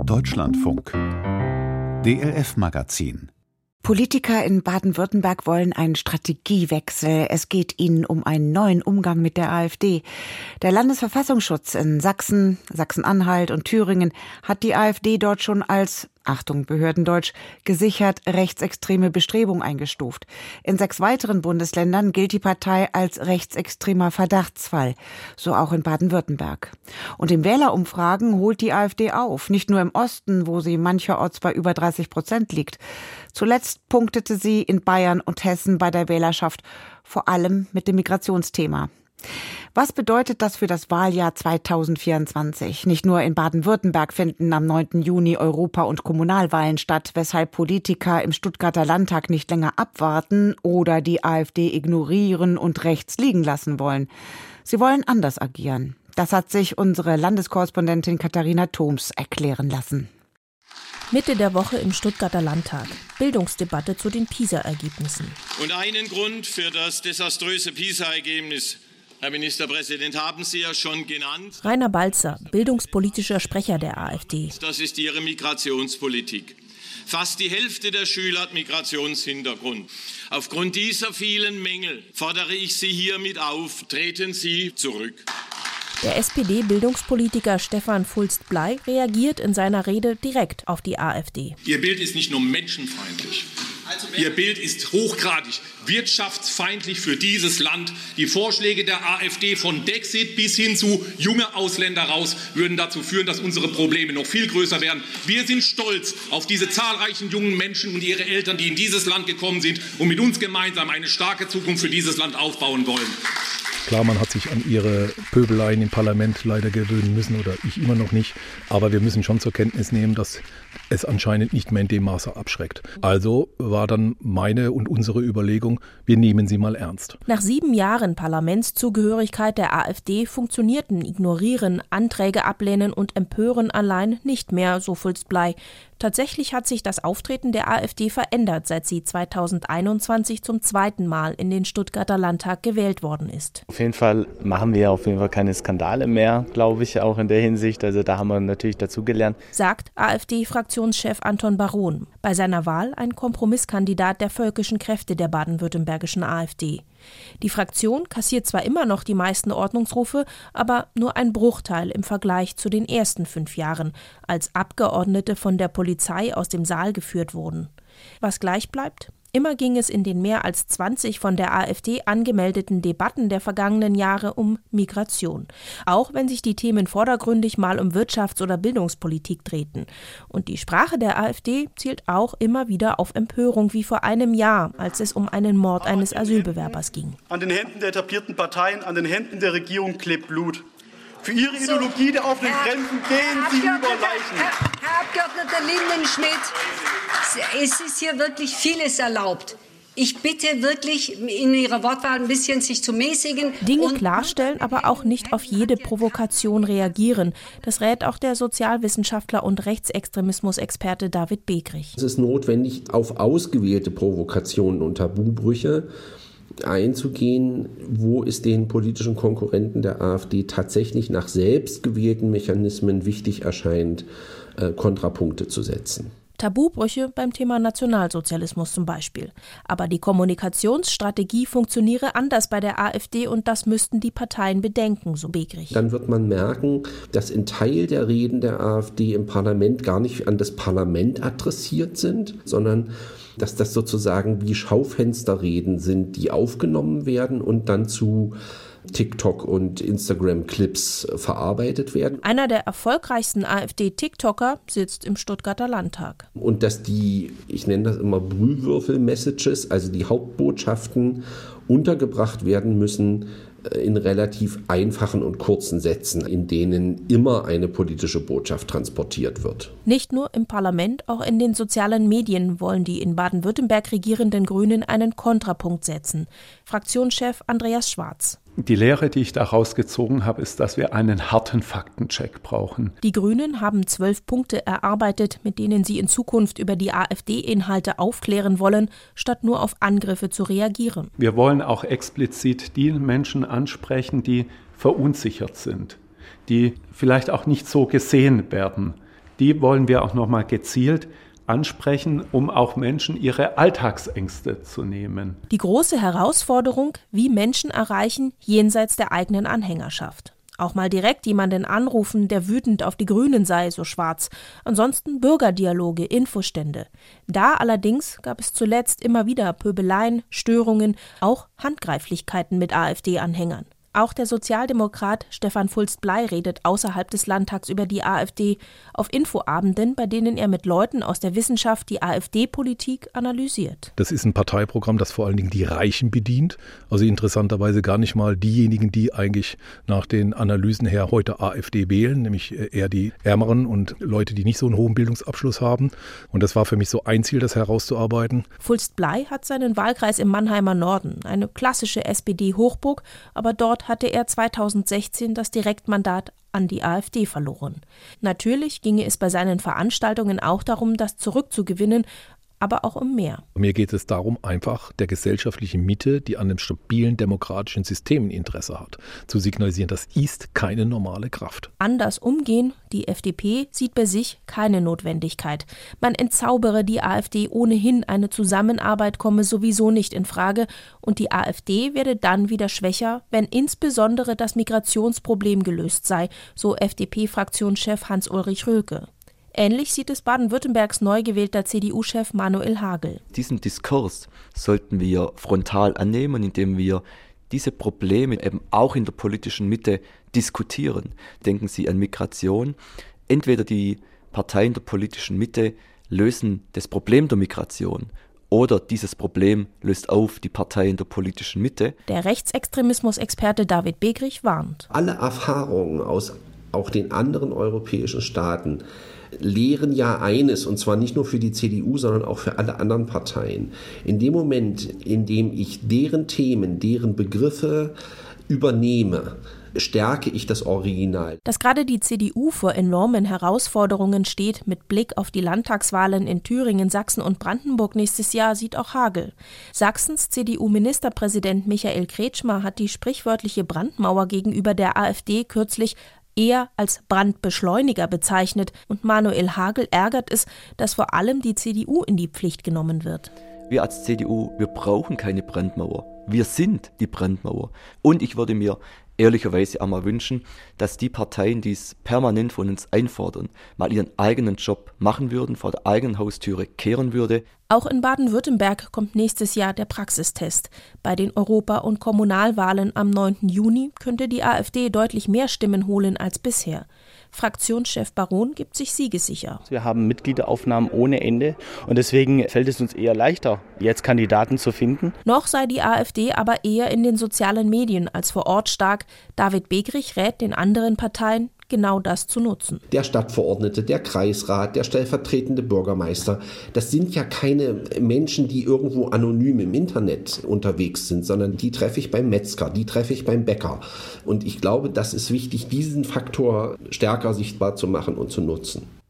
Deutschlandfunk DLF-Magazin. Politiker in Baden-Württemberg wollen einen Strategiewechsel. Es geht ihnen um einen neuen Umgang mit der AfD. Der Landesverfassungsschutz in Sachsen, Sachsen-Anhalt und Thüringen hat die AfD dort schon als, Achtung, Behördendeutsch, gesichert rechtsextreme Bestrebung eingestuft. In 6 weiteren Bundesländern gilt die Partei als rechtsextremer Verdachtsfall. So auch in Baden-Württemberg. Und in Wählerumfragen holt die AfD auf. Nicht nur im Osten, wo sie mancherorts bei über 30% liegt. Zuletzt punktete sie in Bayern und Hessen bei der Wählerschaft, vor allem mit dem Migrationsthema. Was bedeutet das für das Wahljahr 2024? Nicht nur in Baden-Württemberg finden am 9. Juni Europa- und Kommunalwahlen statt, weshalb Politiker im Stuttgarter Landtag nicht länger abwarten oder die AfD ignorieren und rechts liegen lassen wollen. Sie wollen anders agieren. Das hat sich unsere Landeskorrespondentin Katharina Thoms erklären lassen. Mitte der Woche im Stuttgarter Landtag. Bildungsdebatte zu den PISA-Ergebnissen. Und einen Grund für das desaströse PISA-Ergebnis, Herr Ministerpräsident, haben Sie ja schon genannt. Rainer Balzer, bildungspolitischer Sprecher der AfD. Das ist Ihre Migrationspolitik. Fast die Hälfte der Schüler hat Migrationshintergrund. Aufgrund dieser vielen Mängel fordere ich Sie hiermit auf, treten Sie zurück. Der SPD-Bildungspolitiker Stefan Fulst-Bley reagiert in seiner Rede direkt auf die AfD. Ihr Bild ist nicht nur menschenfeindlich. Ihr Bild ist hochgradig wirtschaftsfeindlich für dieses Land. Die Vorschläge der AfD von Dexit bis hin zu junge Ausländer raus würden dazu führen, dass unsere Probleme noch viel größer werden. Wir sind stolz auf diese zahlreichen jungen Menschen und ihre Eltern, die in dieses Land gekommen sind und mit uns gemeinsam eine starke Zukunft für dieses Land aufbauen wollen. Klar, man hat sich an ihre Pöbeleien im Parlament leider gewöhnen müssen oder ich immer noch nicht. Aber wir müssen schon zur Kenntnis nehmen, dass es anscheinend nicht mehr in dem Maße abschreckt. Also war dann meine und unsere Überlegung, wir nehmen sie mal ernst. Nach 7 Jahren Parlamentszugehörigkeit der AfD funktionierten Ignorieren, Anträge ablehnen und Empören allein nicht mehr, so Fulst-Bley. Tatsächlich hat sich das Auftreten der AfD verändert, seit sie 2021 zum 2. Mal in den Stuttgarter Landtag gewählt worden ist. Auf jeden Fall machen wir keine Skandale mehr, glaube ich, auch in der Hinsicht. Also da haben wir natürlich dazugelernt. Sagt AfD-Fraktionschef Anton Baron. Bei seiner Wahl ein Kompromisskandidat der völkischen Kräfte der baden-württembergischen AfD. Die Fraktion kassiert zwar immer noch die meisten Ordnungsrufe, aber nur ein Bruchteil im Vergleich zu den ersten 5 Jahren, als Abgeordnete von der Polizei aus dem Saal geführt wurden. Was gleich bleibt? Immer ging es in den mehr als 20 von der AfD angemeldeten Debatten der vergangenen Jahre um Migration. Auch wenn sich die Themen vordergründig mal um Wirtschafts- oder Bildungspolitik drehten. Und die Sprache der AfD zielt auch immer wieder auf Empörung, wie vor einem Jahr, als es um einen Mord eines Asylbewerbers ging. An den Händen der etablierten Parteien, an den Händen der Regierung klebt Blut. Für Ihre Ideologie der offenen Grenzen gehen Sie über Leichen. Herr Abgeordneter Lindenschmidt, es ist hier wirklich vieles erlaubt. Ich bitte wirklich, in Ihrer Wortwahl ein bisschen sich zu mäßigen. Dinge klarstellen, aber auch nicht auf jede Provokation reagieren. Das rät auch der Sozialwissenschaftler und Rechtsextremismusexperte David Begrich. Es ist notwendig, auf ausgewählte Provokationen und Tabubrüche einzugehen, wo es den politischen Konkurrenten der AfD tatsächlich nach selbst gewählten Mechanismen wichtig erscheint, Kontrapunkte zu setzen. Tabubrüche beim Thema Nationalsozialismus zum Beispiel. Aber die Kommunikationsstrategie funktioniere anders bei der AfD und das müssten die Parteien bedenken, so Begrich. Dann wird man merken, dass ein Teil der Reden der AfD im Parlament gar nicht an das Parlament adressiert sind, sondern dass das sozusagen wie Schaufensterreden sind, die aufgenommen werden und dann zu TikTok- und Instagram-Clips verarbeitet werden. Einer der erfolgreichsten AfD-TikToker sitzt im Stuttgarter Landtag. Und dass die, ich nenne das immer Brühwürfel-Messages, also die Hauptbotschaften untergebracht werden müssen in relativ einfachen und kurzen Sätzen, in denen immer eine politische Botschaft transportiert wird. Nicht nur im Parlament, auch in den sozialen Medien wollen die in Baden-Württemberg regierenden Grünen einen Kontrapunkt setzen. Fraktionschef Andreas Schwarz. Die Lehre, die ich daraus gezogen habe, ist, dass wir einen harten Faktencheck brauchen. Die Grünen haben 12 Punkte erarbeitet, mit denen sie in Zukunft über die AfD-Inhalte aufklären wollen, statt nur auf Angriffe zu reagieren. Wir wollen auch explizit die Menschen ansprechen, die verunsichert sind, die vielleicht auch nicht so gesehen werden, die wollen wir auch nochmal gezielt ansprechen, um auch Menschen ihre Alltagsängste zu nehmen. Die große Herausforderung, wie Menschen erreichen, jenseits der eigenen Anhängerschaft. Auch mal direkt jemanden anrufen, der wütend auf die Grünen sei, so Schwarz. Ansonsten Bürgerdialoge, Infostände. Da allerdings gab es zuletzt immer wieder Pöbeleien, Störungen, auch Handgreiflichkeiten mit AfD-Anhängern. Auch der Sozialdemokrat Stefan Fulst-Bley redet außerhalb des Landtags über die AfD auf Infoabenden, bei denen er mit Leuten aus der Wissenschaft die AfD-Politik analysiert. Das ist ein Parteiprogramm, das vor allen Dingen die Reichen bedient. Also interessanterweise gar nicht mal diejenigen, die eigentlich nach den Analysen her heute AfD wählen, nämlich eher die Ärmeren und Leute, die nicht so einen hohen Bildungsabschluss haben. Und das war für mich so ein Ziel, das herauszuarbeiten. Fulst-Bley hat seinen Wahlkreis im Mannheimer Norden, eine klassische SPD-Hochburg, aber dort hatte er 2016 das Direktmandat an die AfD verloren. Natürlich ginge es bei seinen Veranstaltungen auch darum, das zurückzugewinnen, aber auch um mehr. Mir geht es darum, einfach der gesellschaftlichen Mitte, die an einem stabilen demokratischen System ein Interesse hat, zu signalisieren, das ist keine normale Kraft. Anders umgehen, die FDP sieht bei sich keine Notwendigkeit. Man entzaubere die AfD ohnehin, eine Zusammenarbeit komme sowieso nicht in Frage und die AfD werde dann wieder schwächer, wenn insbesondere das Migrationsproblem gelöst sei, so FDP-Fraktionschef Hans-Ulrich Röhlke. Ähnlich sieht es Baden-Württembergs neu gewählter CDU-Chef Manuel Hagel. Diesen Diskurs sollten wir frontal annehmen, indem wir diese Probleme eben auch in der politischen Mitte diskutieren. Denken Sie an Migration. Entweder die Parteien der politischen Mitte lösen das Problem der Migration oder dieses Problem löst auf die Parteien der politischen Mitte. Der Rechtsextremismus-Experte David Begrich warnt. Alle Erfahrungen aus auch den anderen europäischen Staaten lehren ja eines, und zwar nicht nur für die CDU, sondern auch für alle anderen Parteien. In dem Moment, in dem ich deren Themen, deren Begriffe übernehme, stärke ich das Original. Dass gerade die CDU vor enormen Herausforderungen steht, mit Blick auf die Landtagswahlen in Thüringen, Sachsen und Brandenburg nächstes Jahr, sieht auch Hagel. Sachsens CDU-Ministerpräsident Michael Kretschmer hat die sprichwörtliche Brandmauer gegenüber der AfD kürzlich eher als Brandbeschleuniger bezeichnet und Manuel Hagel ärgert es, dass vor allem die CDU in die Pflicht genommen wird. Wir als CDU, wir brauchen keine Brandmauer. Wir sind die Brandmauer. Und ich würde mir ehrlicherweise einmal wünschen, dass die Parteien, die es permanent von uns einfordern, mal ihren eigenen Job machen würden, vor der eigenen Haustüre kehren würde. Auch in Baden-Württemberg kommt nächstes Jahr der Praxistest. Bei den Europa- und Kommunalwahlen am 9. Juni könnte die AfD deutlich mehr Stimmen holen als bisher. Fraktionschef Baron gibt sich siegessicher. Wir haben Mitgliederaufnahmen ohne Ende und deswegen fällt es uns eher leichter, jetzt Kandidaten zu finden. Noch sei die AfD aber eher in den sozialen Medien als vor Ort stark. David Begrich rät den anderen Parteien, genau das zu nutzen. Der Stadtverordnete, der Kreisrat, der stellvertretende Bürgermeister, das sind ja keine Menschen, die irgendwo anonym im Internet unterwegs sind, sondern die treffe ich beim Metzger, die treffe ich beim Bäcker. Und ich glaube, das ist wichtig, diesen Faktor stärker sichtbar zu machen und zu nutzen.